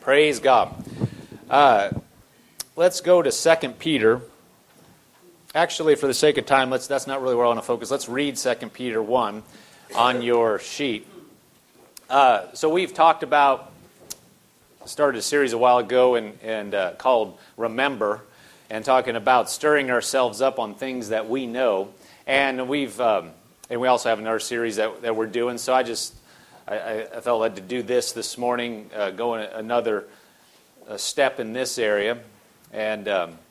Praise God. Let's go to 2 Peter. Actually, for the sake of time, that's not really where I want to focus. Let's read 2 Peter 1 on your sheet. So we've talked about, started a series a while ago and called Remember, and talking about stirring ourselves up on things that we know. And we also have another series that we're doing. So I felt led to do this morning, going another step in this area, and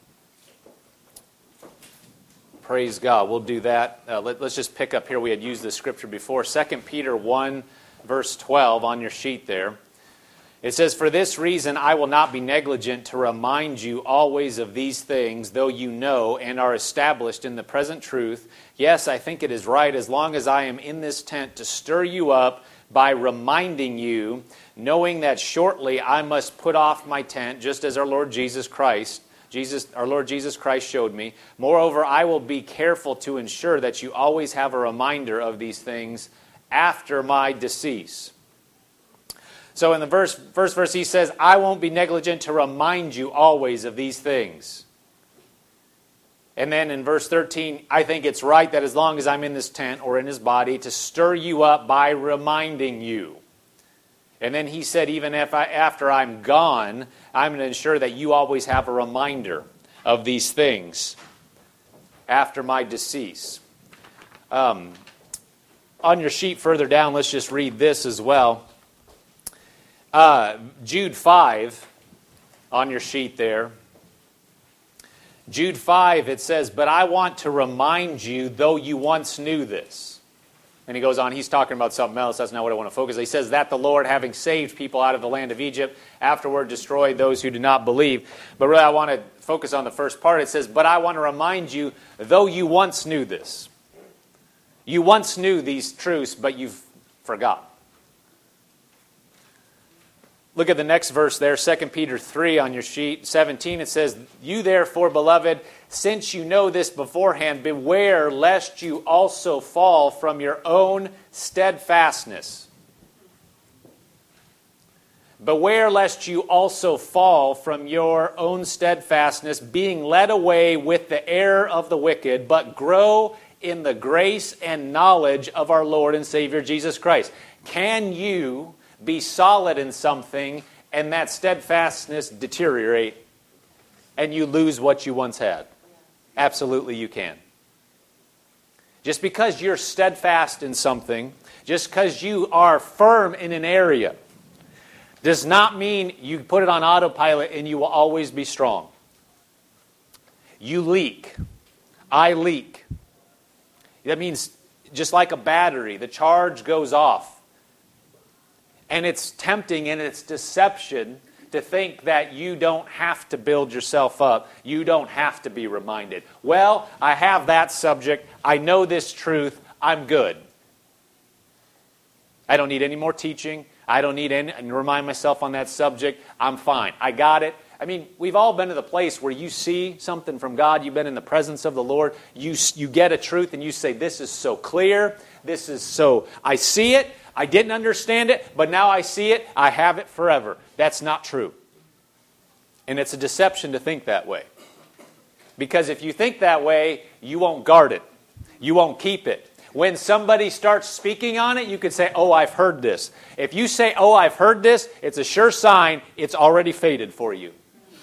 praise God, we'll do that. Let's just pick up here. We had used this scripture before, 2 Peter 1, verse 12 on your sheet there. It says, "For this reason I will not be negligent to remind you always of these things, though you know and are established in the present truth. Yes, I think it is right, as long as I am in this tent, to stir you up by reminding you, knowing that shortly I must put off my tent, just as our Lord Jesus Christ showed me. Moreover, I will be careful to ensure that you always have a reminder of these things after my decease." So in the first verse he says, I won't be negligent to remind you always of these things. And then in verse 13, I think it's right that as long as I'm in this tent or in his body, to stir you up by reminding you. And then he said, even after I'm gone, I'm going to ensure that you always have a reminder of these things after my decease. On your sheet further down, let's just read this as well. Jude 5 on your sheet there. Jude 5, it says, "But I want to remind you, though you once knew this." And he goes on, he's talking about something else. That's not what I want to focus on. He says, "That the Lord, having saved people out of the land of Egypt, afterward destroyed those who did not believe." But really I want to focus on the first part. It says, "But I want to remind you, though you once knew this." You once knew these truths, but you've forgotten. Look at the next verse there, 2 Peter 3 on your sheet, 17. It says, "You therefore, beloved, since you know this beforehand, beware lest you also fall from your own steadfastness." Beware lest you also fall from your own steadfastness, being led away with the error of the wicked, but grow in the grace and knowledge of our Lord and Savior Jesus Christ. Can you be solid in something and that steadfastness deteriorate and you lose what you once had? Absolutely you can. Just because you're steadfast in something, just because you are firm in an area, does not mean you put it on autopilot and you will always be strong. You leak. I leak. That means just like a battery, the charge goes off. And it's tempting and it's deception to think that you don't have to build yourself up. You don't have to be reminded. Well, I have that subject. I know this truth. I'm good. I don't need any more teaching. I don't need any to remind myself on that subject. I'm fine. I got it. I mean, we've all been to the place where you see something from God. You've been in the presence of the Lord. You get a truth and you say, this is so clear. This is so, I see it. I didn't understand it, but now I see it. I have it forever. That's not true. And it's a deception to think that way. Because if you think that way, you won't guard it. You won't keep it. When somebody starts speaking on it, you can say, oh, I've heard this. If you say, oh, I've heard this, it's a sure sign it's already faded for you.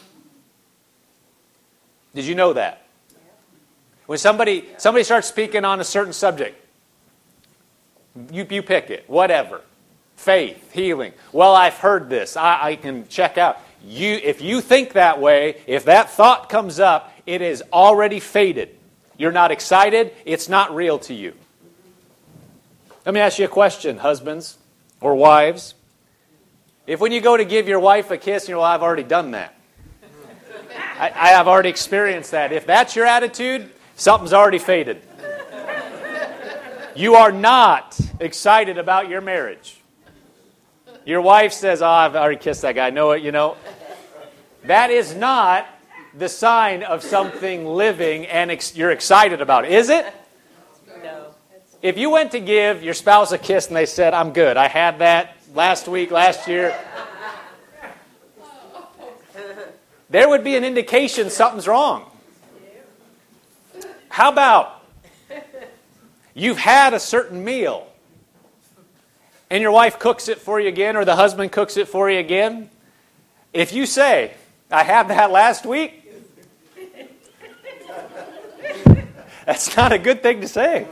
Did you know that? When somebody starts speaking on a certain subject, you pick it, whatever. Faith, healing. Well, I've heard this. I can check out. If you think that way, if that thought comes up, it is already faded. You're not excited. It's not real to you. Let me ask you a question, husbands or wives. If when you go to give your wife a kiss, you're, well, I've already done that. I have already experienced that. If that's your attitude, something's already faded. You are not excited about your marriage. Your wife says, oh, I've already kissed that guy. I know it, you know. That is not the sign of something living and you're excited about it, is it? No. If you went to give your spouse a kiss and they said, I'm good, I had that last week, last year. there would be an indication something's wrong. How about you've had a certain meal and your wife cooks it for you again or the husband cooks it for you again? If you say, I had that last week, that's not a good thing to say.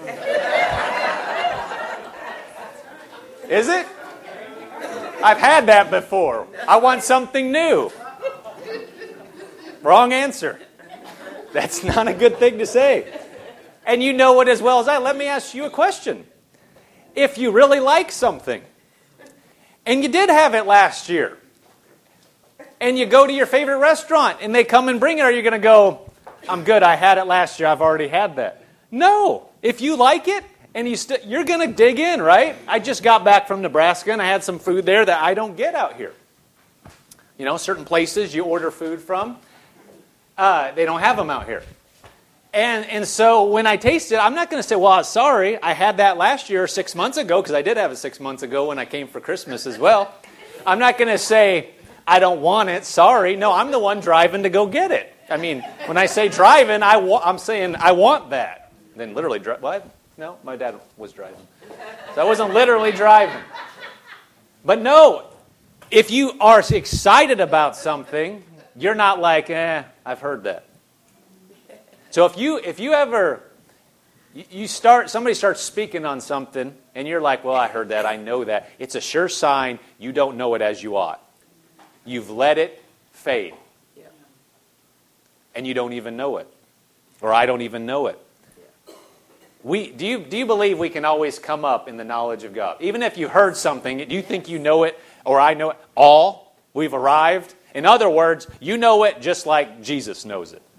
Is it? I've had that before. I want something new. Wrong answer. That's not a good thing to say. And you know it as well as I. Let me ask you a question. If you really like something, and you did have it last year, and you go to your favorite restaurant, and they come and bring it, are you going to go, I'm good, I had it last year, I've already had that? No. If you like it, and you're going to dig in, right? I just got back from Nebraska, and I had some food there that I don't get out here. You know, certain places you order food from, they don't have them out here. And so when I taste it, I'm not going to say, well, sorry, I had that last year or 6 months ago, because I did have it 6 months ago when I came for Christmas as well. I'm not going to say, I don't want it, sorry. No, I'm the one driving to go get it. I mean, when I say driving, I'm saying I want that. Then literally drive. What? No, my dad was driving. So I wasn't literally driving. But no, if you are excited about something, you're not like, I've heard that. So if you ever somebody starts speaking on something and you're like, well, I heard that, I know that, it's a sure sign you don't know it as you ought. You've let it fade. And you don't even know it. Or I don't even know it. Do you believe we can always come up in the knowledge of God? Even if you heard something, do you think you know it or I know it? All? We've arrived? In other words, you know it just like Jesus knows it.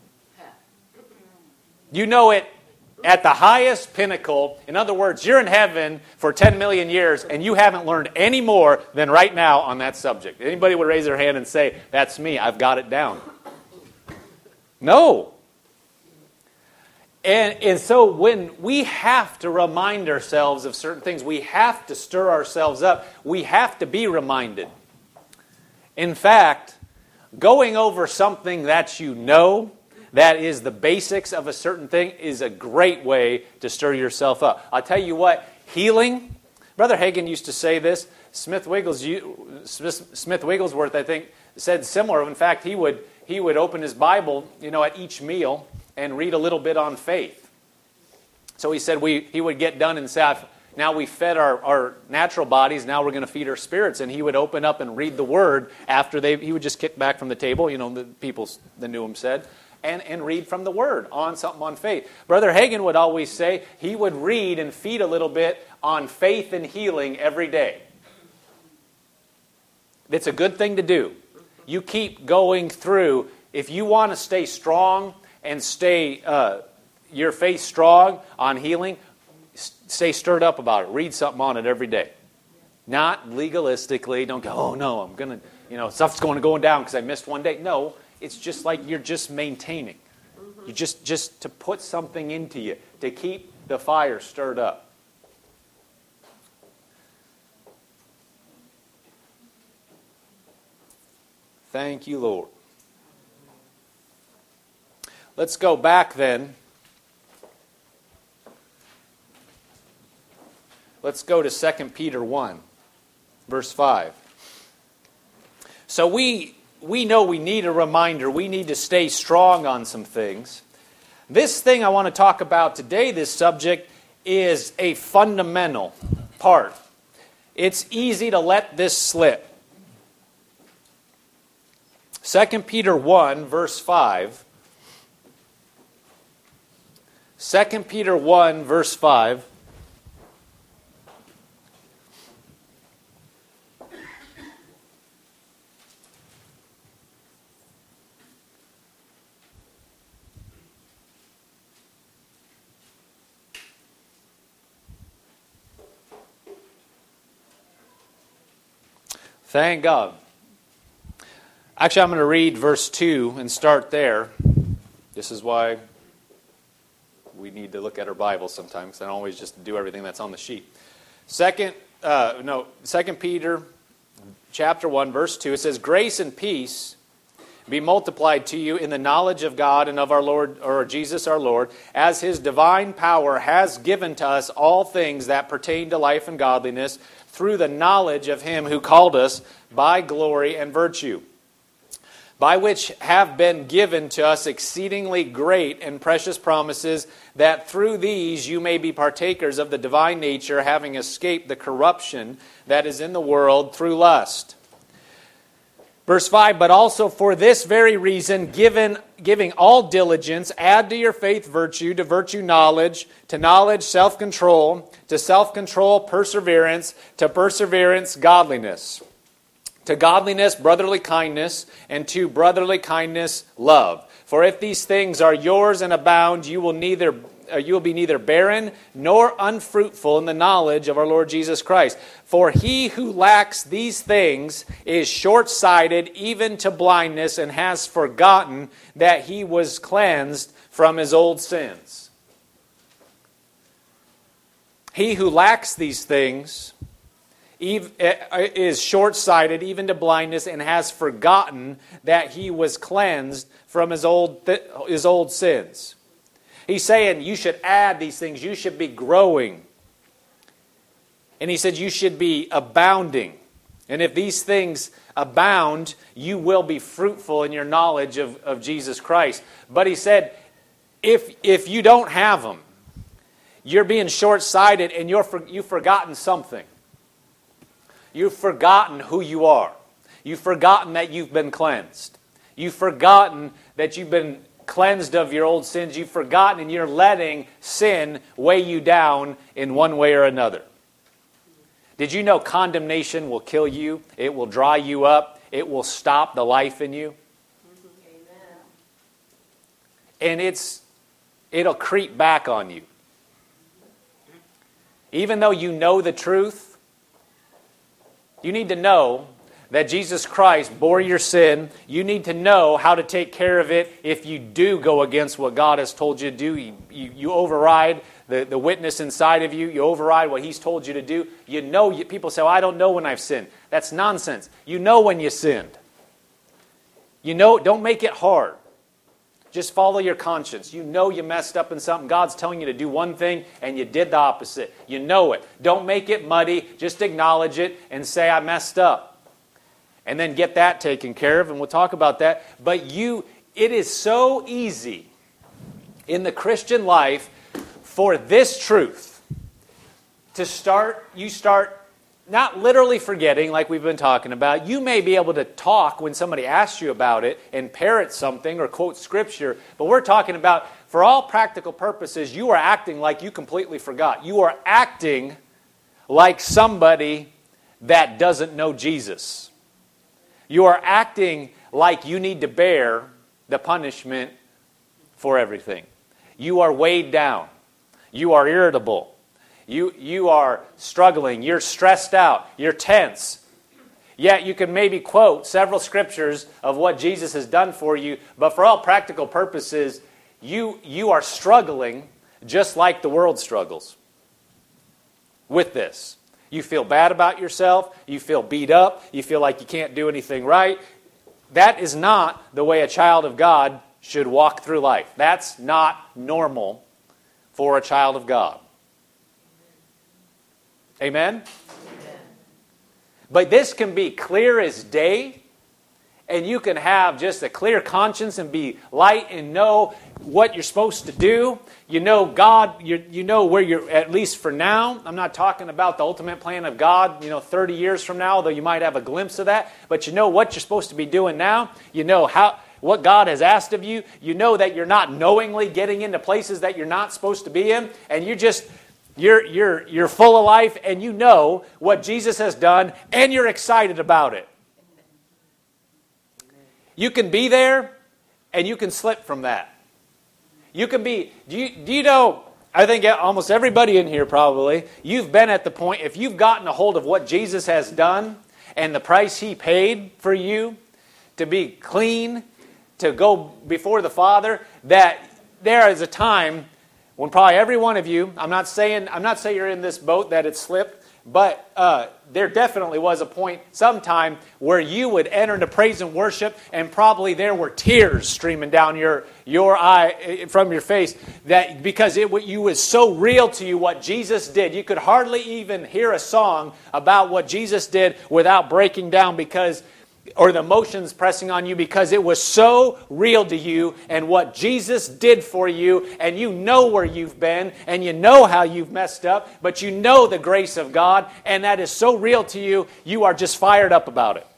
You know it at the highest pinnacle. In other words, you're in heaven for 10 million years and you haven't learned any more than right now on that subject. Anybody would raise their hand and say, that's me, I've got it down. No. And so when we have to remind ourselves of certain things, we have to stir ourselves up. We have to be reminded. In fact, going over something that you know, that is the basics of a certain thing, is a great way to stir yourself up. I'll tell you what, healing, Brother Hagin used to say this. Smith Wigglesworth, I think, said similar. In fact, he would open his Bible, at each meal and read a little bit on faith. So he said he would get done and say, now we fed our natural bodies, now we're going to feed our spirits. And he would open up and read the Word after he would just kick back from the table, the people that knew him said, and read from the Word on something on faith. Brother Hagin would always say he would read and feed a little bit on faith and healing every day. It's a good thing to do. You keep going through. If you want to stay strong and stay your faith strong on healing, stay stirred up about it. Read something on it every day. Not legalistically. Don't go, oh no, I'm going to, stuff's going down because I missed one day. No, it's just like you're just maintaining. You just to put something into you, to keep the fire stirred up. Thank you, Lord. Let's go back then. Let's go to 2 Peter 1, verse 5. So we know we need a reminder. We need to stay strong on some things. This thing I want to talk about today, this subject, is a fundamental part. It's easy to let this slip. 2 Peter 1, verse 5. 2 Peter 1, verse 5. Thank God. Actually, I'm going to read verse 2 and start there. This is why we need to look at our Bibles sometimes. I don't always just do everything that's on the sheet. 2 Peter chapter 1, verse 2, it says, Grace and peace be multiplied to you in the knowledge of God and of our Lord, or Jesus our Lord, as His divine power has given to us all things that pertain to life and godliness, through the knowledge of Him who called us by glory and virtue, by which have been given to us exceedingly great and precious promises, that through these you may be partakers of the divine nature, having escaped the corruption that is in the world through lust. Verse 5, but also for this very reason, giving all diligence, add to your faith virtue, to virtue knowledge, to knowledge self-control, to self-control perseverance, to perseverance godliness, to godliness brotherly kindness, and to brotherly kindness love. For if these things are yours and abound, you will be neither barren nor unfruitful in the knowledge of our Lord Jesus Christ. For he who lacks these things is short-sighted even to blindness, and has forgotten that he was cleansed from his old sins. He who lacks these things is short-sighted even to blindness, and has forgotten that he was cleansed from his old sins. He's saying you should add these things. You should be growing. And he said you should be abounding. And if these things abound, you will be fruitful in your knowledge of Jesus Christ. But he said, if you don't have them, you're being short-sighted and you've forgotten something. You've forgotten who you are. You've forgotten that you've been cleansed. You've forgotten that you've been cleansed of your old sins. You've forgotten, and you're letting sin weigh you down in one way or another. Did you know condemnation will kill you? It will dry you up. It will stop the life in you. Amen. And it'll creep back on you. Even though you know the truth, you need to know that Jesus Christ bore your sin. You need to know how to take care of it if you do go against what God has told you to do. You override the witness inside of you. You override what He's told you to do. You know, people say, well, I don't know when I've sinned. That's nonsense. You know when you sinned. You know, don't make it hard. Just follow your conscience. You know you messed up in something. God's telling you to do one thing and you did the opposite. You know it. Don't make it muddy. Just acknowledge it and say, I messed up. And then get that taken care of, and we'll talk about that. But it is so easy in the Christian life for this truth to start not literally forgetting like we've been talking about. You may be able to talk when somebody asks you about it and parrot something or quote Scripture, but we're talking about, for all practical purposes, you are acting like you completely forgot. You are acting like somebody that doesn't know Jesus. You are acting like you need to bear the punishment for everything. You are weighed down. You are irritable. You are struggling. You're stressed out. You're tense. Yet you can maybe quote several scriptures of what Jesus has done for you, but for all practical purposes, you are struggling just like the world struggles with this. You feel bad about yourself. You feel beat up. You feel like you can't do anything right. That is not the way a child of God should walk through life. That's not normal for a child of God. Amen? Amen. But this can be clear as day, and you can have just a clear conscience and be light and know what you're supposed to do. You know God, you know where you're, at least for now. I'm not talking about the ultimate plan of God, 30 years from now, although you might have a glimpse of that. But you know what you're supposed to be doing now. You know what God has asked of you. You know that you're not knowingly getting into places that you're not supposed to be in. And you're full of life, and you know what Jesus has done, and you're excited about it. You can be there, and you can slip from that. You can be, do you know, I think almost everybody in here probably, you've been at the point, if you've gotten a hold of what Jesus has done and the price He paid for you to be clean, to go before the Father, that there is a time when probably every one of you, I'm not saying you're in this boat that it slipped, But there definitely was a point sometime where you would enter into praise and worship, and probably there were tears streaming down your eye from your face, that because you was so real to you what Jesus did. You could hardly even hear a song about what Jesus did without breaking down, or the emotions pressing on you, because it was so real to you and what Jesus did for you, and you know where you've been, and you know how you've messed up, but you know the grace of God, and that is so real to you, you are just fired up about it.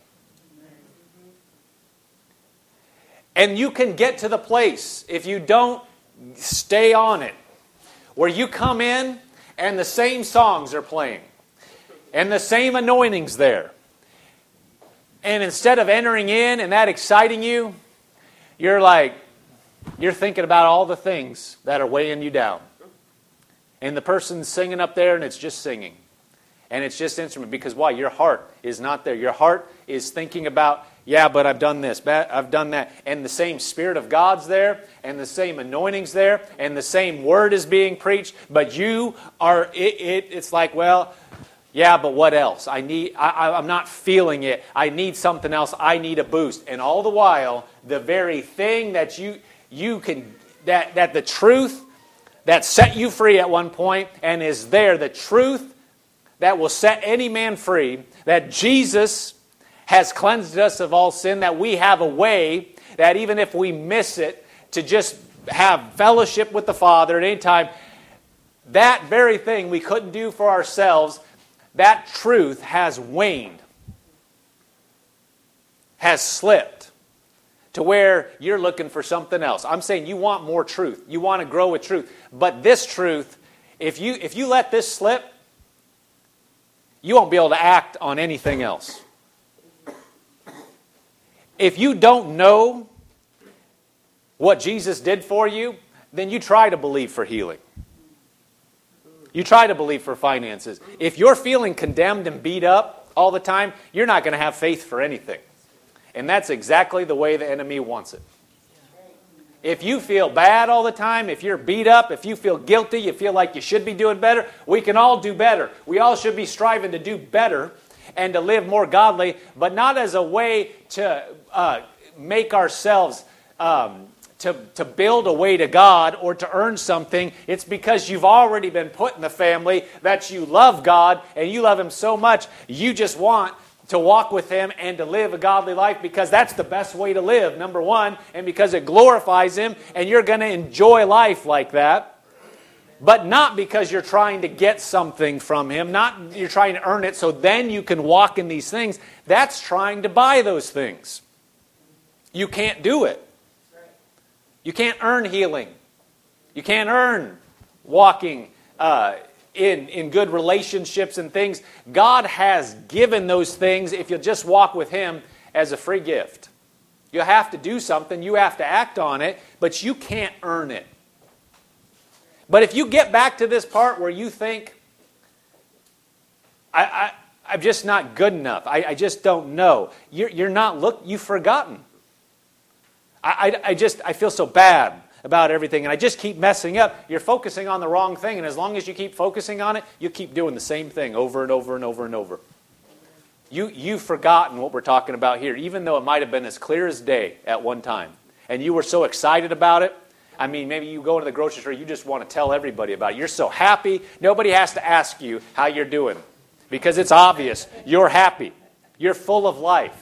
And you can get to the place, if you don't stay on it, where you come in and the same songs are playing, and the same anointing's there. And instead of entering in and that exciting you, you're thinking about all the things that are weighing you down. And the person's singing up there, and it's just singing. And it's just instrument. Because why? Your heart is not there. Your heart is thinking about, yeah, but I've done this, I've done that. And the same Spirit of God's there, and the same anointing's there, and the same word is being preached. But you are, it's like, well, yeah, but what else? I'm not feeling it. I need something else. I need a boost. And all the while, the very thing that that the truth that set you free at one point and is there, the truth that will set any man free, that Jesus has cleansed us of all sin, that we have a way that even if we miss it, to just have fellowship with the Father at any time, that very thing we couldn't do for ourselves, that truth has waned, has slipped, to where you're looking for something else. I'm saying you want more truth. You want to grow with truth. But this truth, if you let this slip, you won't be able to act on anything else. If you don't know what Jesus did for you, then you try to believe for healing. You try to believe for finances. If you're feeling condemned and beat up all the time, you're not going to have faith for anything. And that's exactly the way the enemy wants it. If you feel bad all the time, if you're beat up, if you feel guilty, you feel like you should be doing better, we can all do better. We all should be striving to do better and to live more godly, but not as a way to make ourselves to build a way to God or to earn something. It's because you've already been put in the family, that you love God and you love Him so much, you just want to walk with Him and to live a godly life, because that's the best way to live, number one, and because it glorifies Him, and you're going to enjoy life like that. But not because you're trying to get something from Him, not you're trying to earn it so then you can walk in these things. That's trying to buy those things. You can't do it. You can't earn healing. You can't earn walking in good relationships and things. God has given those things, if you'll just walk with Him, as a free gift. You have to do something. You have to act on it, but you can't earn it. But if you get back to this part where you think, I'm just not good enough, I just don't know, you've forgotten. I feel so bad about everything, and I just keep messing up. You're focusing on the wrong thing, and as long as you keep focusing on it, you keep doing the same thing over and over and over and over. You've forgotten what we're talking about here, even though it might have been as clear as day at one time. And you were so excited about it. I mean, maybe you go into the grocery store, you just want to tell everybody about it. You're so happy, nobody has to ask you how you're doing, because it's obvious. You're happy. You're full of life.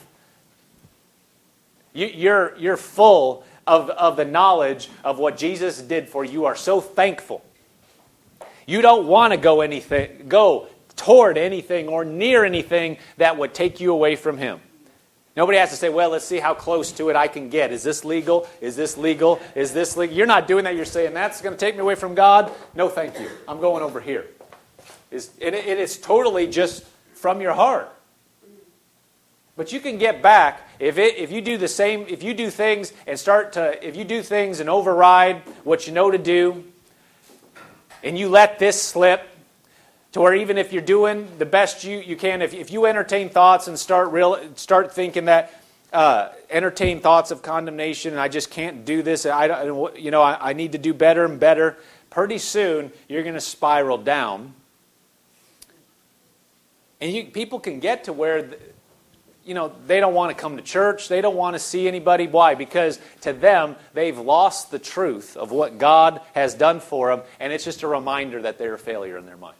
You're full of the knowledge of what Jesus did for you. You are so thankful. You don't want to go toward anything or near anything that would take you away from Him. Nobody has to say, well, let's see how close to it I can get. Is this legal? Is this legal? Is this legal? You're not doing that. You're saying, that's going to take me away from God? No, thank you. I'm going over here. It is totally just from your heart. But you can get back if you do the same. If you do things and override what you know to do, and you let this slip, to where even if you're doing the best you can, if you entertain thoughts and start thinking that entertain thoughts of condemnation, and I just can't do this. I need to do better and better. Pretty soon you're going to spiral down. And people can get to where, they don't want to come to church. They don't want to see anybody. Why? Because to them, they've lost the truth of what God has done for them, and it's just a reminder that they're a failure in their mind.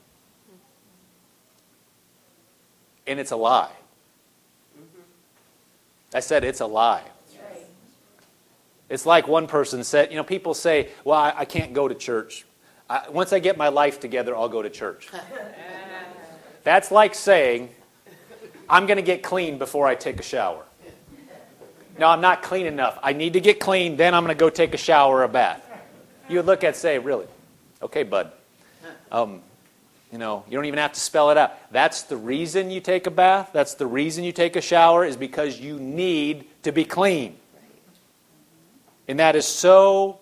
And it's a lie. I said it's a lie. It's like one person said, people say, well, I can't go to church. Once I get my life together, I'll go to church. That's like saying, I'm going to get clean before I take a shower. No, I'm not clean enough. I need to get clean, then I'm going to go take a shower or a bath. You would look at say, really? Okay, bud. You don't even have to spell it out. That's the reason you take a bath. That's the reason you take a shower, is because you need to be clean. And that is so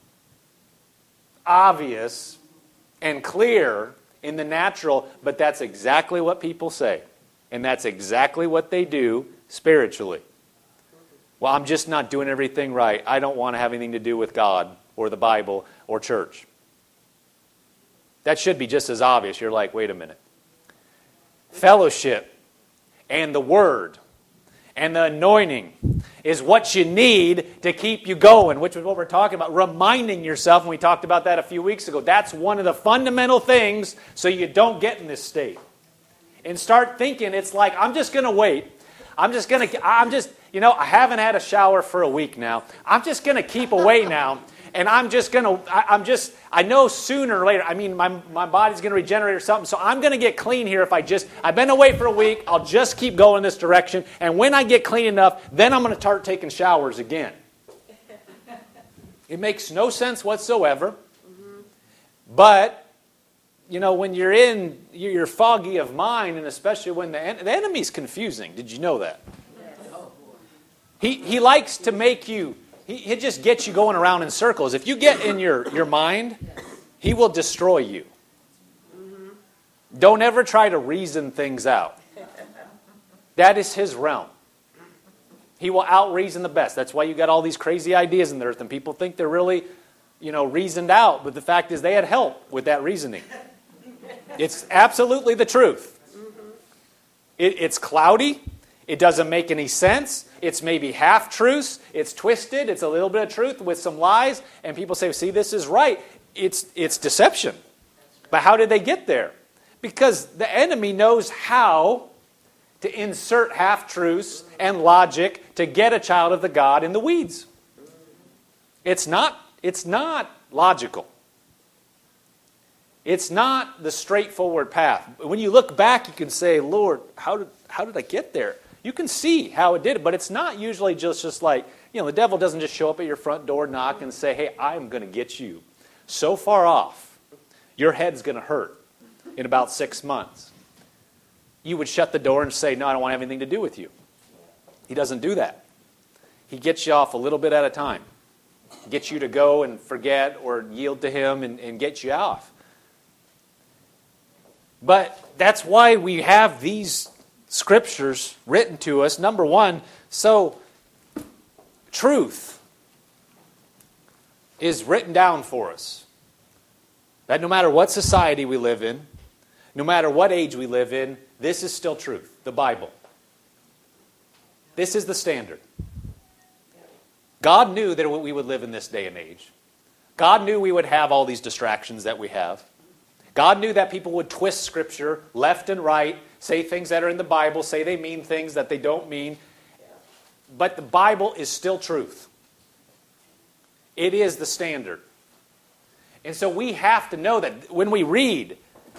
obvious and clear in the natural, but that's exactly what people say. And that's exactly what they do spiritually. Well, I'm just not doing everything right. I don't want to have anything to do with God or the Bible or church. That should be just as obvious. You're like, wait a minute. Fellowship and the Word and the anointing is what you need to keep you going, which is what we're talking about. Reminding yourself, and we talked about that a few weeks ago. That's one of the fundamental things so you don't get in this state. And start thinking it's like, I'm just going to wait. I haven't had a shower for a week now. I'm just going to keep away now. And I know sooner or later, my body's going to regenerate or something, so I'm going to get clean here I've been away for a week, I'll just keep going this direction, and when I get clean enough, then I'm going to start taking showers again. It makes no sense whatsoever. But, when you're foggy of mind, and especially when the enemy's confusing. Did you know that? He likes to make you... He just gets you going around in circles. If you get in your mind, he will destroy you. Don't ever try to reason things out. That is his realm. He will out-reason the best. That's why you got all these crazy ideas in the earth, and people think they're really, reasoned out. But the fact is they had help with that reasoning. It's absolutely the truth. It's cloudy. It doesn't make any sense. It's maybe half-truths. It's twisted. It's a little bit of truth with some lies. And people say, see, this is right. It's deception. But how did they get there? Because the enemy knows how to insert half-truths and logic to get a child of the God in the weeds. It's not logical. It's not the straightforward path. When you look back, you can say, Lord, how did I get there? You can see how it did it, but it's not usually just like, the devil doesn't just show up at your front door, knock, and say, hey, I'm going to get you so far off, your head's going to hurt in about 6 months. You would shut the door and say, no, I don't want to have anything to do with you. He doesn't do that. He gets you off a little bit at a time. Gets you to go and forget or yield to him and get you off. But that's why we have these Scriptures written to us. Number one, so truth is written down for us. That no matter what society we live in, no matter what age we live in, this is still truth, the Bible. This is the standard. God knew that we would live in this day and age. God knew we would have all these distractions that we have. God knew that people would twist Scripture left and right, say things that are in the Bible, say they mean things that they don't mean. But the Bible is still truth. It is the standard. And so we have to know that when we read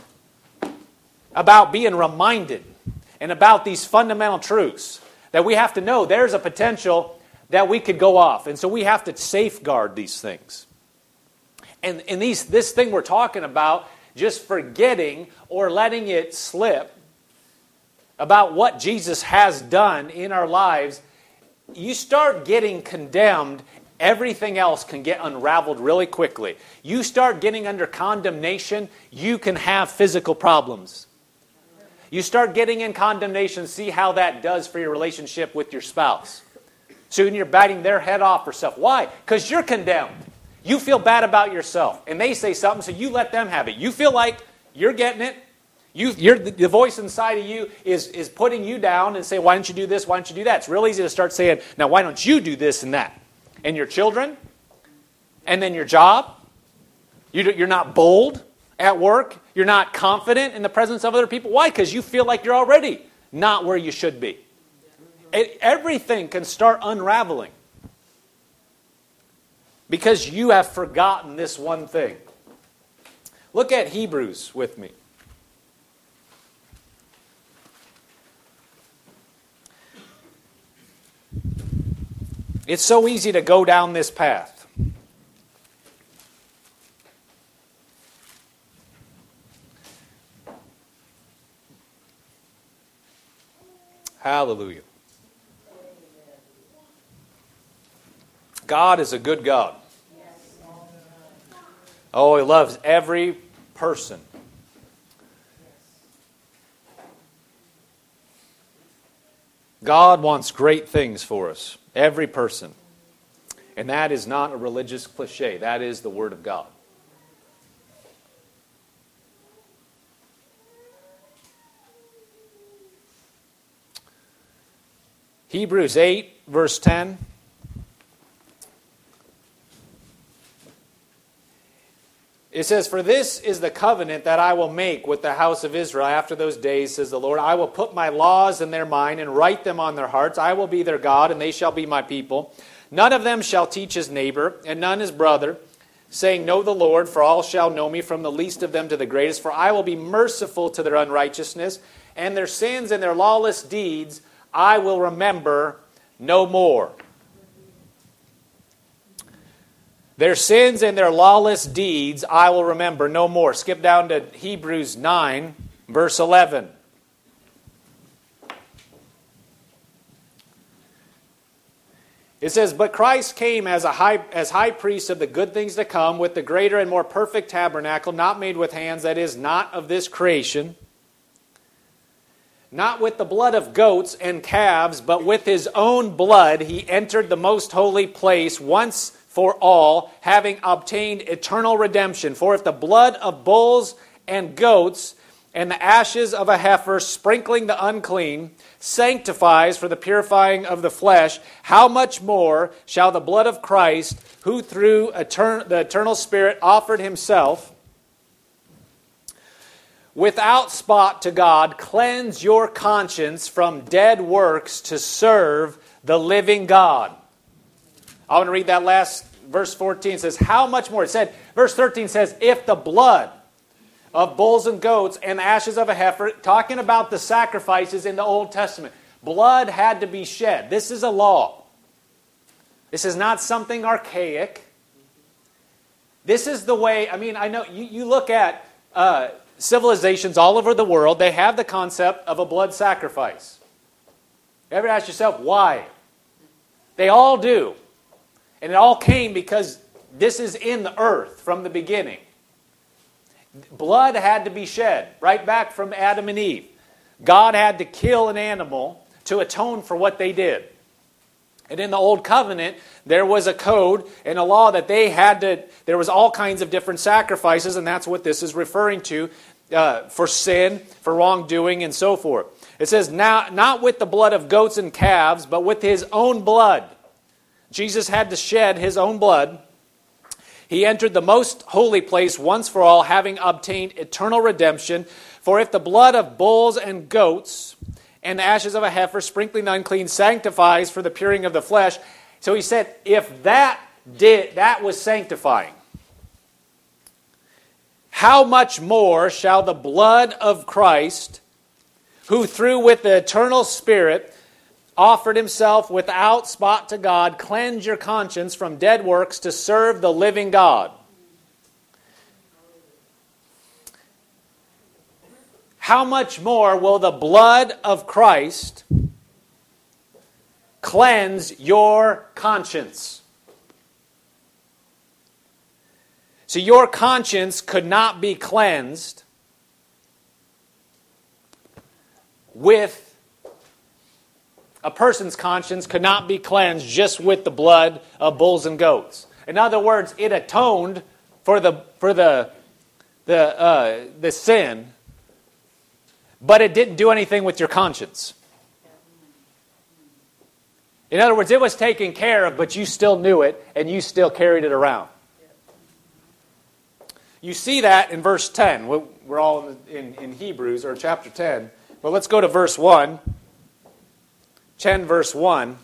about being reminded and about these fundamental truths, that we have to know there's a potential that we could go off. And so we have to safeguard these things. And this thing we're talking about, just forgetting or letting it slip about what Jesus has done in our lives, you start getting condemned, everything else can get unraveled really quickly. You start getting under condemnation, you can have physical problems. You start getting in condemnation, see how that does for your relationship with your spouse. Soon you're biting their head off or stuff. Why? Because you're condemned. You feel bad about yourself. And they say something, so you let them have it. You feel like you're getting it. The voice inside of you is putting you down and saying, why don't you do this? Why don't you do that? It's real easy to start saying, now why don't you do this and that? And your children, and then your job. You're not bold at work. You're not confident in the presence of other people. Why? Because you feel like you're already not where you should be. Everything can start unraveling because you have forgotten this one thing. Look at Hebrews with me. It's so easy to go down this path. Hallelujah. God is a good God. Oh, He loves every person. God wants great things for us, every person. And that is not a religious cliche. That is the Word of God. Hebrews 8, verse 10. It says, "For this is the covenant that I will make with the house of Israel after those days, says the Lord. I will put my laws in their mind and write them on their hearts. I will be their God, and they shall be my people. None of them shall teach his neighbor, and none his brother, saying, Know the Lord, for all shall know me, from the least of them to the greatest. For I will be merciful to their unrighteousness, and their sins and their lawless deeds I will remember no more." Their sins and their lawless deeds I will remember no more. Skip down to Hebrews 9, verse 11. It says, "But Christ came as high priest of the good things to come, with the greater and more perfect tabernacle, not made with hands, that is, not of this creation. Not with the blood of goats and calves, but with his own blood he entered the most holy place once for all, having obtained eternal redemption. For if the blood of bulls and goats and the ashes of a heifer, sprinkling the unclean, sanctifies for the purifying of the flesh, how much more shall the blood of Christ, who through the eternal Spirit offered himself without spot to God, cleanse your conscience from dead works to serve the living God." I want to read that last verse 14. It says, how much more? It said, verse 13 says, if the blood of bulls and goats and the ashes of a heifer, talking about the sacrifices in the Old Testament, blood had to be shed. This is a law. This is not something archaic. This is the way, I know you look at civilizations all over the world, they have the concept of a blood sacrifice. You ever ask yourself why? They all do. And it all came because this is in the earth from the beginning. Blood had to be shed, right back from Adam and Eve. God had to kill an animal to atone for what they did. And in the Old Covenant, there was a code and a law that they had to, there was all kinds of different sacrifices, and that's what this is referring to, for sin, for wrongdoing, and so forth. It says, now, not with the blood of goats and calves, but with his own blood. Jesus had to shed his own blood. He entered the most holy place once for all, having obtained eternal redemption. For if the blood of bulls and goats and the ashes of a heifer, sprinkling the unclean, sanctifies for the puring of the flesh. So he said, if that was sanctifying, how much more shall the blood of Christ, who through with the eternal Spirit offered himself without spot to God, cleanse your conscience from dead works to serve the living God? How much more will the blood of Christ cleanse your conscience? So your conscience could not be cleansed with, a person's conscience could not be cleansed just with the blood of bulls and goats. In other words, it atoned for the sin but it didn't do anything with your conscience. In other words, it was taken care of, but you still knew it, and you still carried it around. You see that in verse 10. We're all in Hebrews, or chapter 10. But let's go to verse 1. 10 verse 1.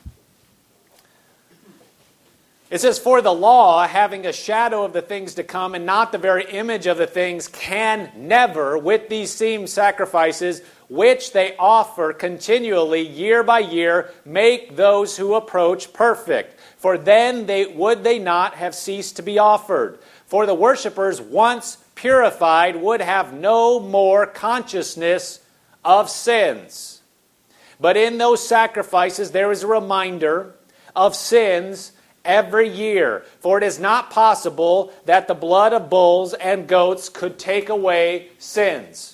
It says, "For the law, having a shadow of the things to come, and not the very image of the things, can never, with these same sacrifices, which they offer continually year by year, make those who approach perfect. For then would they not have ceased to be offered. For the worshippers, once purified, would have no more consciousness of sins. But in those sacrifices there is a reminder of sins every year. For it is not possible that the blood of bulls and goats could take away sins."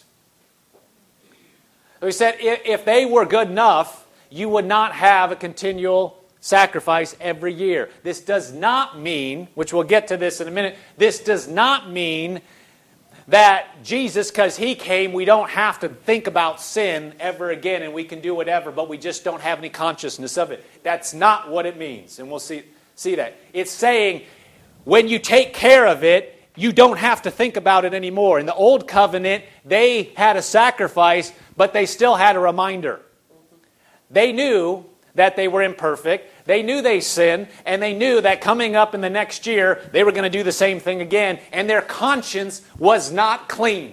We said if they were good enough, you would not have a continual sacrifice every year. This does not mean, which we'll get to this in a minute, this does not mean that Jesus, because He came, we don't have to think about sin ever again and we can do whatever, but we just don't have any consciousness of it. That's not what it means, and we'll see that. It's saying when you take care of it, you don't have to think about it anymore. In the Old Covenant, they had a sacrifice, but they still had a reminder. They knew that they were imperfect. They knew they sinned, and they knew that coming up in the next year, they were going to do the same thing again, and their conscience was not clean.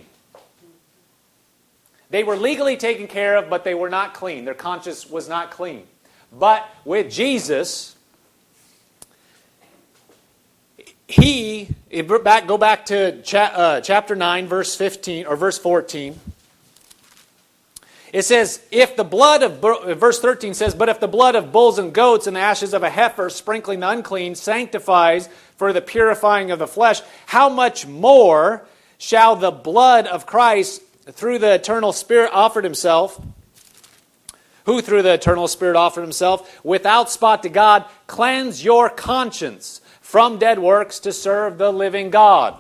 They were legally taken care of, but they were not clean. Their conscience was not clean. But with Jesus, go back to chapter 9, verse 15 or verse 14. It says, verse 13 says, "But if the blood of bulls and goats and the ashes of a heifer sprinkling the unclean sanctifies for the purifying of the flesh, how much more shall the blood of Christ through the eternal Spirit offered Himself, without spot to God, cleanse your conscience from dead works to serve the living God."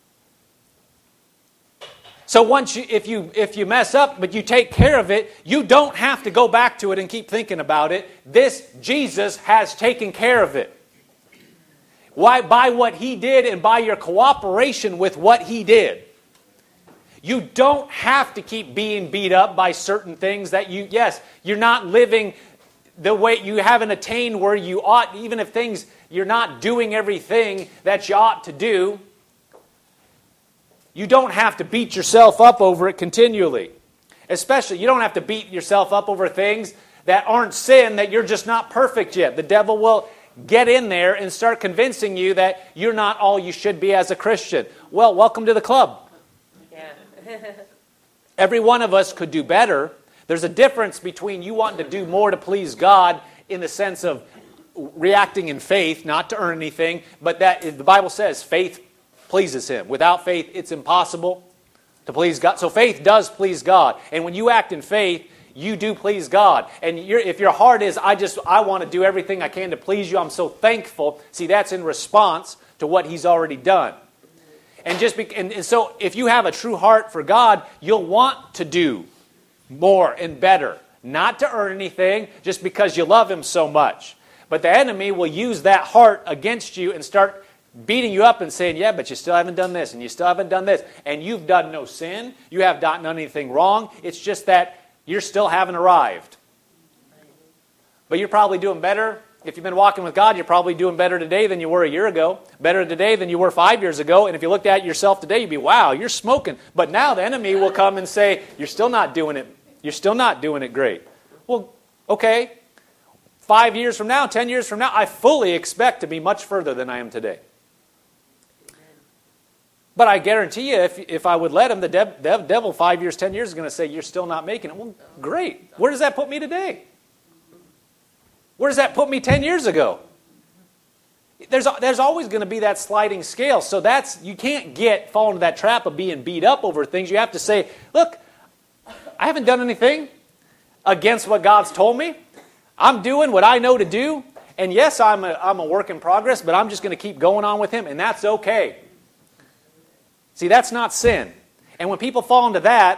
So if you mess up, but you take care of it, you don't have to go back to it and keep thinking about it. Jesus has taken care of it. Why? By what He did and by your cooperation with what He did. You don't have to keep being beat up by certain things that you're not living the way, you haven't attained where you ought, even if you're not doing everything that you ought to do. You don't have to beat yourself up over it continually. Especially, you don't have to beat yourself up over things that aren't sin, that you're just not perfect yet. The devil will get in there and start convincing you that you're not all you should be as a Christian. Well, welcome to the club. Yeah. Every one of us could do better. There's a difference between you wanting to do more to please God in the sense of reacting in faith, not to earn anything, but that the Bible says faith pleases Him. Without faith, it's impossible to please God. So faith does please God. And when you act in faith, you do please God. And if your heart is, I want to do everything I can to please you, I'm so thankful. See, that's in response to what He's already done. And so if you have a true heart for God, you'll want to do more and better. Not to earn anything, just because you love Him so much. But the enemy will use that heart against you and start beating you up and saying, yeah, but you still haven't done this, and you still haven't done this, and you've done no sin, you have not done anything wrong, it's just that you still haven't arrived. But you're probably doing better. If you've been walking with God, you're probably doing better today than you were a year ago, better today than you were 5 years ago, and if you looked at yourself today, you'd be, wow, you're smoking. But now the enemy will come and say, you're still not doing it great. Well, okay, 5 years from now, 10 years from now, I fully expect to be much further than I am today. But I guarantee you, if I would let him, the devil 5 years, 10 years is going to say, you're still not making it. Well, great. Where does that put me today? Where does that put me 10 years ago? There's always going to be that sliding scale. So you can't fall into that trap of being beat up over things. You have to say, look, I haven't done anything against what God's told me. I'm doing what I know to do. And yes, I'm a work in progress, but I'm just going to keep going on with Him. And that's okay. See, that's not sin. And when people fall into that,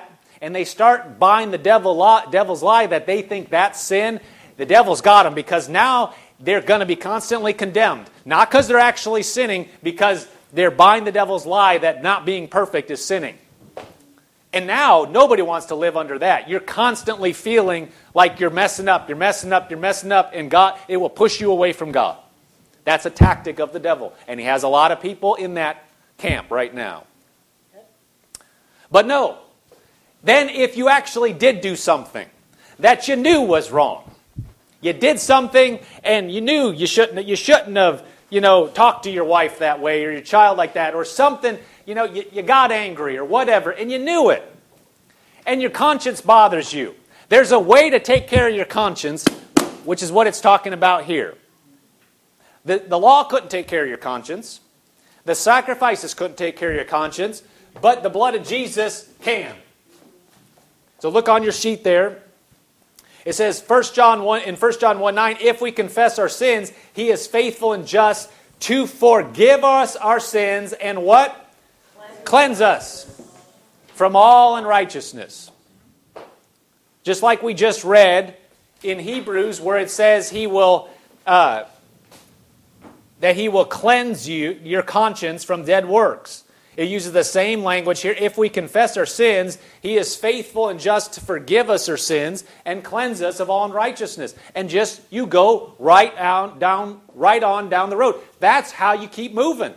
and they start buying the devil's lie that they think that's sin, the devil's got them, because now they're going to be constantly condemned. Not because they're actually sinning, because they're buying the devil's lie that not being perfect is sinning. And now, nobody wants to live under that. You're constantly feeling like you're messing up, and God, it will push you away from God. That's a tactic of the devil. And he has a lot of people in that camp right now. But no. Then if you actually did do something that you knew was wrong, you did something and you knew you shouldn't have, talked to your wife that way or your child like that, or something, you got angry or whatever, and you knew it. And your conscience bothers you. There's a way to take care of your conscience, which is what it's talking about here. The law couldn't take care of your conscience. The sacrifices couldn't take care of your conscience, but the blood of Jesus can. So look on your sheet there. It says in 1 John 1:9, if we confess our sins, He is faithful and just to forgive us our sins and what? Cleanse us from all unrighteousness. Just like we just read in Hebrews where it says He will that He will cleanse your conscience from dead works. It uses the same language here. If we confess our sins, He is faithful and just to forgive us our sins and cleanse us of all unrighteousness. And just, you go right on down the road. That's how you keep moving.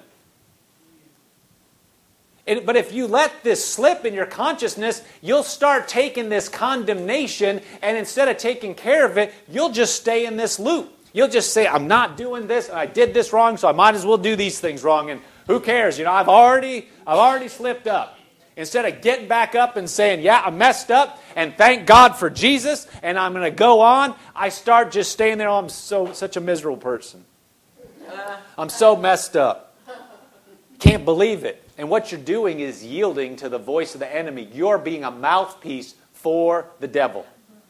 But if you let this slip in your consciousness, you'll start taking this condemnation, and instead of taking care of it, you'll just stay in this loop. You'll just say, I'm not doing this, and I did this wrong, so I might as well do these things wrong, and who cares? I've already slipped up. Instead of getting back up and saying, yeah, I messed up, and thank God for Jesus, and I'm going to go on, I start just staying there. Oh, I'm such a miserable person. I'm so messed up. Can't believe it. And what you're doing is yielding to the voice of the enemy. You're being a mouthpiece for the devil.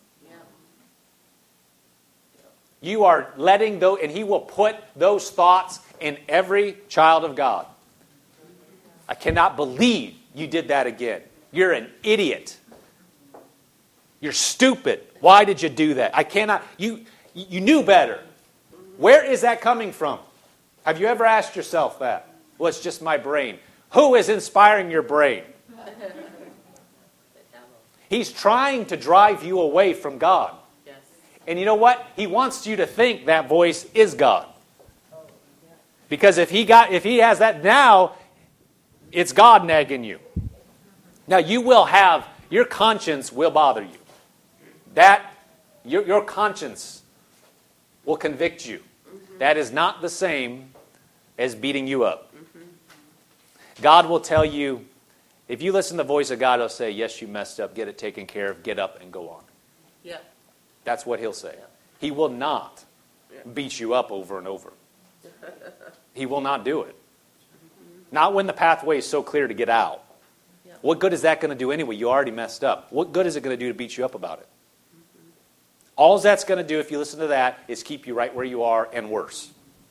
You are letting those, and he will put those thoughts in every child of God. I cannot believe you did that again. You're an idiot. You're stupid. Why did you do that? I cannot. You knew better. Where is that coming from? Have you ever asked yourself that? Well, it's just my brain. Who is inspiring your brain? He's trying to drive you away from God. Yes. And you know what? He wants you to think that voice is God. Because if he has that now, it's God nagging you. Now your conscience will bother you. Your conscience will convict you. That is not the same as beating you up. God will tell you, if you listen to the voice of God, He'll say, yes, you messed up, get it taken care of, get up and go on. Yeah. That's what He'll say. Yeah. He will not beat you up over and over. He will not do it. Not when the pathway is so clear to get out. Yeah. What good is that going to do anyway? You already messed up. What good is it going to do to beat you up about it? All that's going to do, if you listen to that, is keep you right where you are and worse.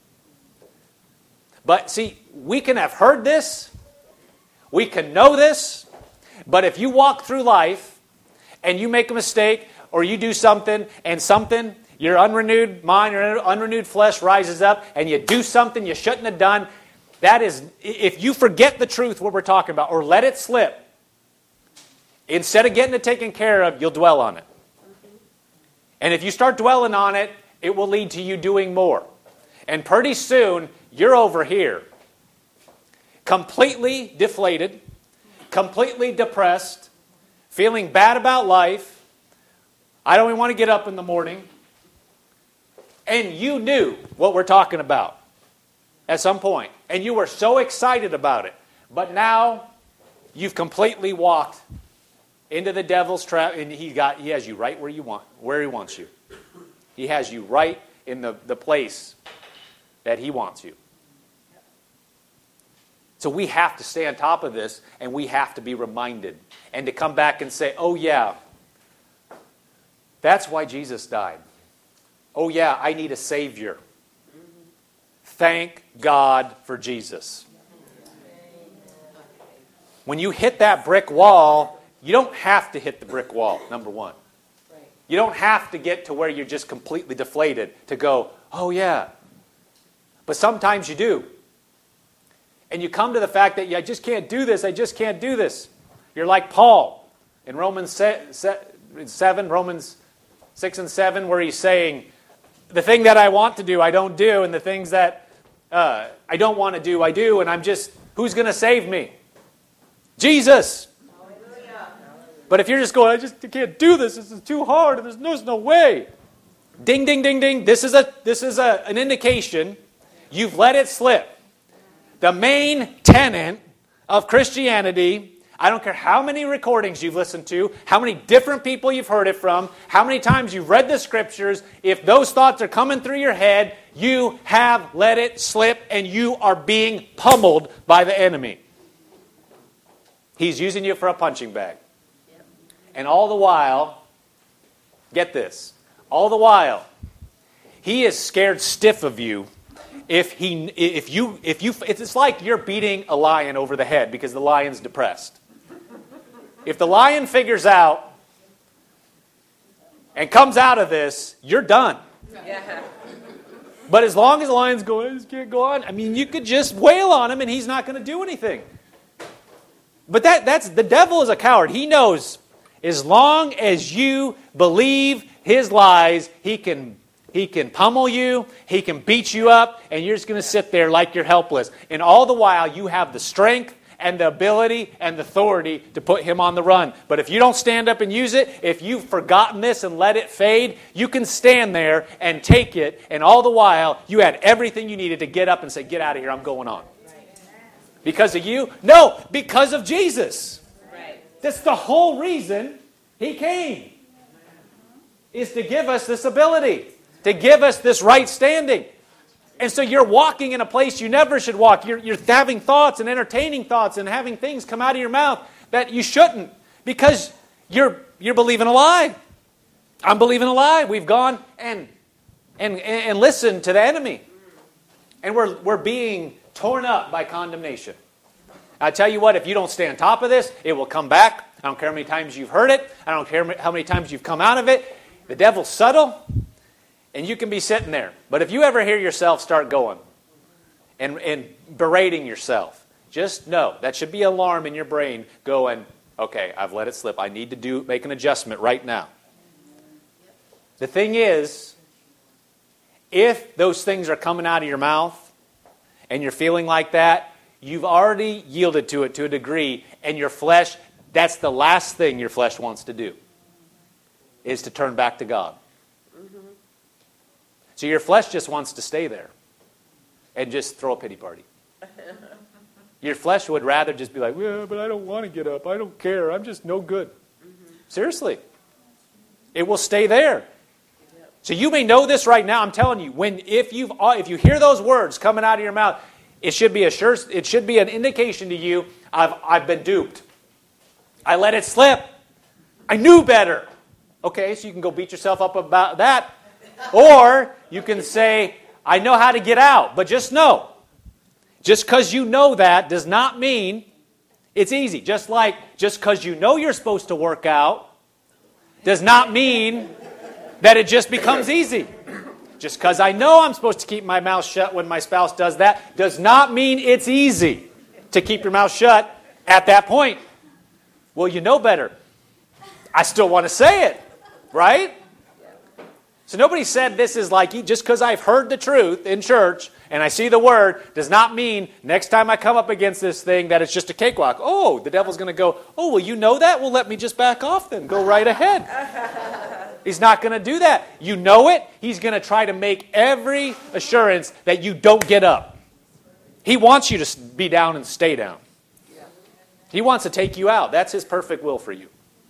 But see, we can have heard this, we can know this, but if you walk through life and you make a mistake or you do something and your unrenewed mind or unrenewed flesh rises up and you do something you shouldn't have done, that is, if you forget the truth, what we're talking about, or let it slip, instead of getting it taken care of, you'll dwell on it. And if you start dwelling on it, it will lead to you doing more. And pretty soon, you're over here, completely deflated, completely depressed, feeling bad about life. I don't even want to get up in the morning. And you knew what we're talking about at some point. And you were so excited about it. But now, you've completely walked into the devil's trap, and he has you right where he wants you. He has you right in the place that He wants you. So we have to stay on top of this, and we have to be reminded. And to come back and say, oh yeah, that's why Jesus died. Oh yeah, I need a Savior. Thank God for Jesus. When you hit that brick wall, You don't have to hit the brick wall, number one. You don't have to get to where you're just completely deflated to go, oh yeah. But sometimes you do. And you come to the fact that I just can't do this, I just can't do this. You're like Paul in Romans 7, Romans 6 and 7, where he's saying, the thing that I want to do, I don't do, and the things that I don't want to do, I do, and I'm just, who's going to save me? Jesus! But if you're just going, I can't do this. This is too hard. There's no way. Ding, ding, ding, ding. This is an indication you've let it slip. The main tenet of Christianity, I don't care how many recordings you've listened to, how many different people you've heard it from, how many times you've read the Scriptures, if those thoughts are coming through your head, you have let it slip and you are being pummeled by the enemy. He's using you for a punching bag. And all the while, get this, all the while, he is scared stiff of you. It's like you're beating a lion over the head because the lion's depressed. If the lion figures out and comes out of this, you're done. Yeah. But as long as the lion's going, I just can't go on. I mean, you could just wail on him and he's not going to do anything. But that's the devil is a coward. He knows as long as you believe his lies, he can pummel you, he can beat you up, and you're just going to sit there like you're helpless. And all the while, you have the strength and the ability and the authority to put him on the run. But if you don't stand up and use it, if you've forgotten this and let it fade, you can stand there and take it, and all the while, you had everything you needed to get up and say, get out of here, I'm going on. Because of you? No, because of Jesus. That's the whole reason he came. Is to give us this ability. To give us this right standing. And so you're walking in a place you never should walk. You're having thoughts and entertaining thoughts and having things come out of your mouth that you shouldn't. Because you're believing a lie. I'm believing a lie. We've gone and listened to the enemy. And we're being torn up by condemnation. I tell you what, if you don't stay on top of this, it will come back. I don't care how many times you've heard it. I don't care how many times you've come out of it. The devil's subtle, and you can be sitting there. But if you ever hear yourself start going and berating yourself, just know that should be an alarm in your brain going, okay, I've let it slip. I need to make an adjustment right now. The thing is, if those things are coming out of your mouth and you're feeling like that, you've already yielded to it to a degree, and your flesh, that's the last thing your flesh wants to do, is to turn back to God. Mm-hmm. So your flesh just wants to stay there and just throw a pity party. Your flesh would rather just be like, yeah, but I don't want to get up. I don't care. I'm just no good. Mm-hmm. Seriously. It will stay there. Yep. So you may know this right now. I'm telling you, if you hear those words coming out of your mouth, it should be an indication to you, I've been duped. I let it slip. I knew better. Okay, so you can go beat yourself up about that. Or you can say, I know how to get out. But just know, just because you know that does not mean it's easy. Just because you know you're supposed to work out does not mean that it just becomes easy. Just because I know I'm supposed to keep my mouth shut when my spouse does that does not mean it's easy to keep your mouth shut at that point. Well, you know better. I still want to say it, right? So nobody said this is like, just because I've heard the truth in church and I see the word does not mean next time I come up against this thing that it's just a cakewalk. Oh, the devil's going to go, oh, well, you know that? Well, let me just back off then. Go right ahead. He's not going to do that. You know it. He's going to try to make every assurance that you don't get up. He wants you to be down and stay down. He wants to take you out. That's his perfect will for you.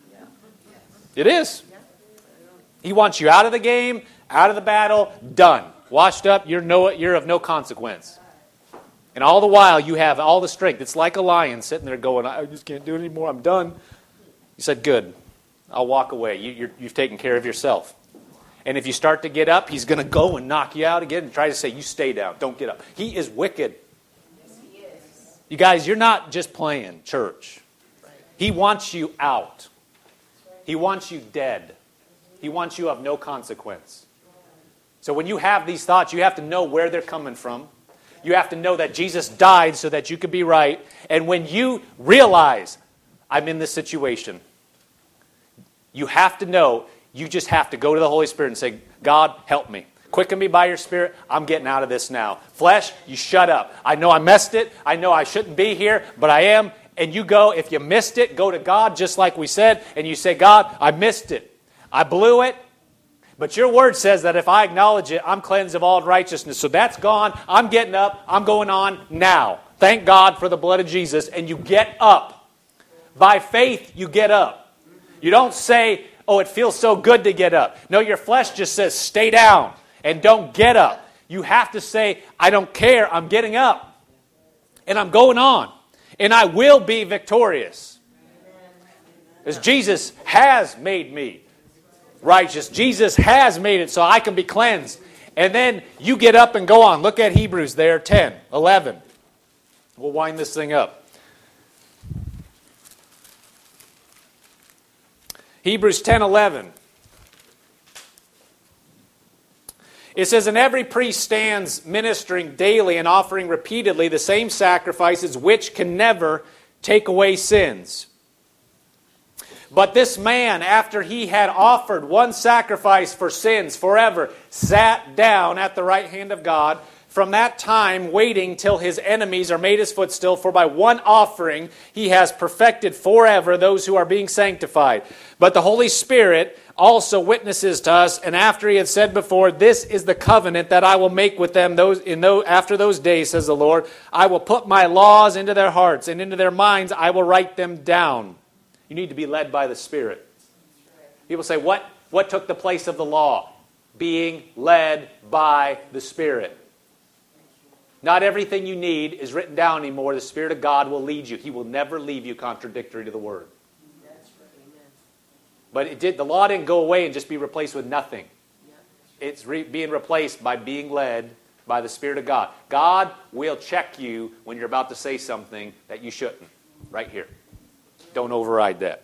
It is. He wants you out of the game, out of the battle, done. Washed up, you're of no consequence. And all the while, you have all the strength. It's like a lion sitting there going, I just can't do it anymore, I'm done. He said, good, I'll walk away. You've taken care of yourself. And if you start to get up, he's going to go and knock you out again and try to say, you stay down, don't get up. He is wicked. Yes, he is. You guys, you're not just playing church. Right. He wants you out. He wants you dead. He wants you of no consequence. So when you have these thoughts, you have to know where they're coming from. You have to know that Jesus died so that you could be right. And when you realize, I'm in this situation, you have to know, you just have to go to the Holy Spirit and say, God, help me. Quicken me by your Spirit. I'm getting out of this now. Flesh, you shut up. I know I messed it. I know I shouldn't be here, but I am. And you go, if you missed it, go to God, just like we said, and you say, God, I missed it. I blew it. But your word says that if I acknowledge it, I'm cleansed of all unrighteousness. So that's gone. I'm getting up. I'm going on now. Thank God for the blood of Jesus. And you get up. By faith, you get up. You don't say, oh, it feels so good to get up. No, your flesh just says, stay down and don't get up. You have to say, I don't care. I'm getting up. And I'm going on. And I will be victorious. As Jesus has made me righteous. Jesus has made it so I can be cleansed. And then you get up and go on. Look at Hebrews there, 10, 11. We'll wind this thing up. Hebrews 10, 11. It says, and every priest stands ministering daily and offering repeatedly the same sacrifices which can never take away sins. But this man, after he had offered one sacrifice for sins forever, sat down at the right hand of God, from that time waiting till his enemies are made his footstool. For by one offering he has perfected forever those who are being sanctified. But the Holy Spirit also witnesses to us, and after he had said before, this is the covenant that I will make with them after those days, says the Lord. I will put my laws into their hearts, and into their minds I will write them down. You need to be led by the Spirit. People say, what took the place of the law? Being led by the Spirit. Not everything you need is written down anymore. The Spirit of God will lead you. He will never leave you contradictory to the Word. But the law didn't go away and just be replaced with nothing. It's being replaced by being led by the Spirit of God. God will check you when you're about to say something that you shouldn't. Right here. Don't override that.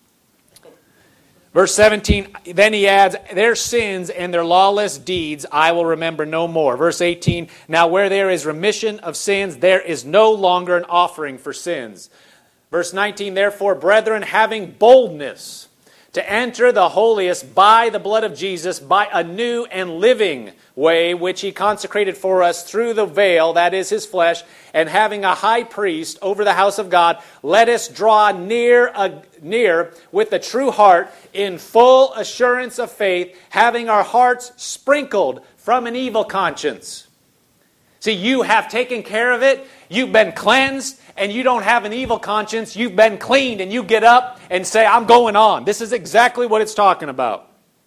Verse 17, then he adds, their sins and their lawless deeds I will remember no more. Verse 18, now where there is remission of sins, there is no longer an offering for sins. Verse 19, therefore, brethren, having boldness to enter the holiest by the blood of Jesus, by a new and living way, which he consecrated for us through the veil, that is his flesh, and having a high priest over the house of God, let us draw near with a true heart, in full assurance of faith, having our hearts sprinkled from an evil conscience. See, you have taken care of it, you've been cleansed, and you don't have an evil conscience. You've been cleaned, and you get up and say, I'm going on. This is exactly what it's talking about.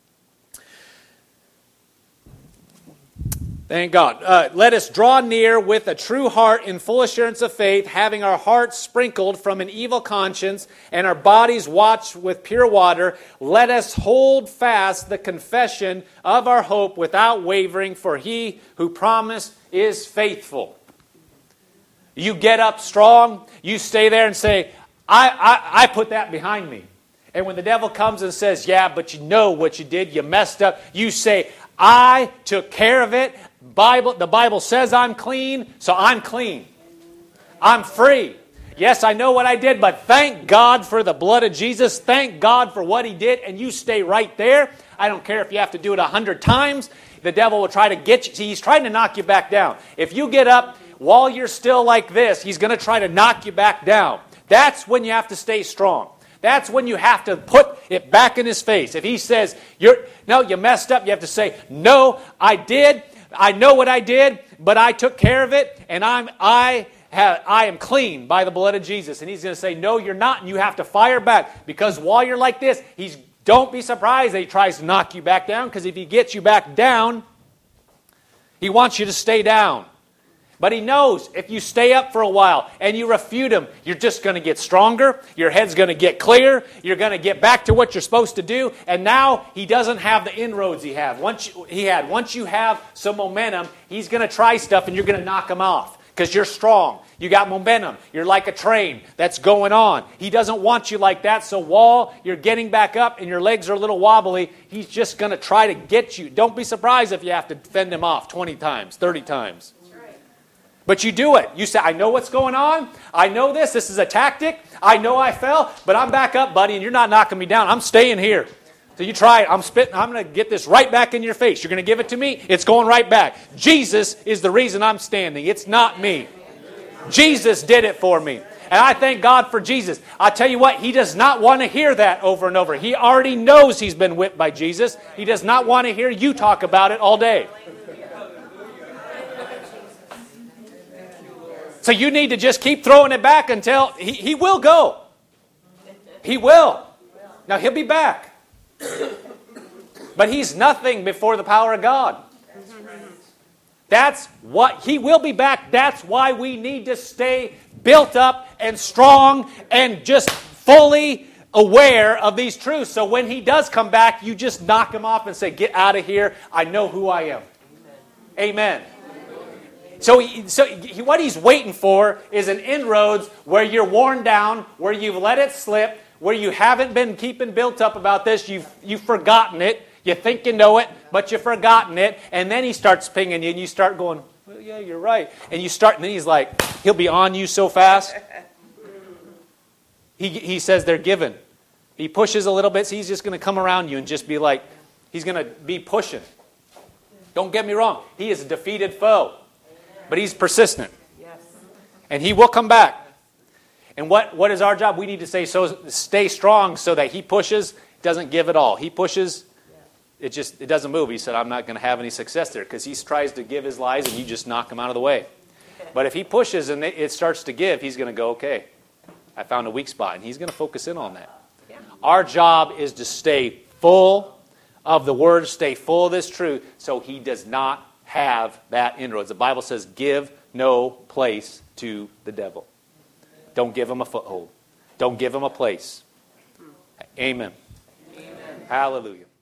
Thank God. Let us draw near with a true heart in full assurance of faith, having our hearts sprinkled from an evil conscience and our bodies washed with pure water. Let us hold fast the confession of our hope without wavering, for he who promised is faithful. You get up strong, you stay there and say, I put that behind me. And when the devil comes and says, yeah, but you know what you did, you messed up, you say, I took care of it. The Bible says I'm clean, so I'm clean. I'm free. Yes, I know what I did, but thank God for the blood of Jesus. Thank God for what he did, and you stay right there. I don't care if you have to do it 100 times. The devil will try to get you. See, he's trying to knock you back down. If you get up while you're still like this, he's going to try to knock you back down. That's when you have to stay strong. That's when you have to put it back in his face. If he says, you messed up, you have to say, no, I did. I know what I did, but I took care of it, and I am clean by the blood of Jesus. And he's going to say, no, you're not, and you have to fire back. Because while you're like this, don't be surprised that he tries to knock you back down, because if he gets you back down, he wants you to stay down. But he knows if you stay up for a while and you refute him, you're just going to get stronger, your head's going to get clear, you're going to get back to what you're supposed to do, and now he doesn't have the inroads he had. Once you have some momentum, he's going to try stuff and you're going to knock him off. Because you're strong. You got momentum. You're like a train that's going on. He doesn't want you like that. So while you're getting back up and your legs are a little wobbly, he's just going to try to get you. Don't be surprised if you have to fend him off 20 times, 30 times. But you do it. You say, I know what's going on. I know this. This is a tactic. I know I fell, but I'm back up, buddy, and you're not knocking me down. I'm staying here. So you try it. I'm spitting. I'm going to get this right back in your face. You're going to give it to me. It's going right back. Jesus is the reason I'm standing. It's not me. Jesus did it for me. And I thank God for Jesus. I tell you what, He does not want to hear that over and over. He already knows He's been whipped by Jesus. He does not want to hear you talk about it all day. So you need to just keep throwing it back until he will go. He will. Now He'll be back. But He's nothing before the power of God. That's what He will be back. That's why we need to stay built up and strong and just fully aware of these truths. So when He does come back, you just knock Him off and say, get out of here. I know who I am. Amen. So what He's waiting for is an inroads where you're worn down, where you've let it slip, where you haven't been keeping built up about this. You've forgotten it. You think you know it, but you've forgotten it. And then He starts pinging you, and you start going, well, yeah, you're right. And you start, and then He's like, He'll be on you so fast. He says they're given. He pushes a little bit, so He's just going to come around you and just be like, He's going to be pushing. Don't get me wrong. He is a defeated foe. But He's persistent. Yes. And He will come back. And what is our job? We need to stay strong so that He pushes, doesn't give it all. He pushes, it doesn't move. He said, I'm not going to have any success there, because He tries to give His lies and you just knock Him out of the way. But if He pushes and it starts to give, He's going to go, okay, I found a weak spot. And He's going to focus in on that. Yeah. Our job is to stay full of the Word, stay full of this truth, so He does not have that inroads. The Bible says, give no place to the devil. Don't give him a foothold. Don't give him a place. Amen. Amen. Hallelujah.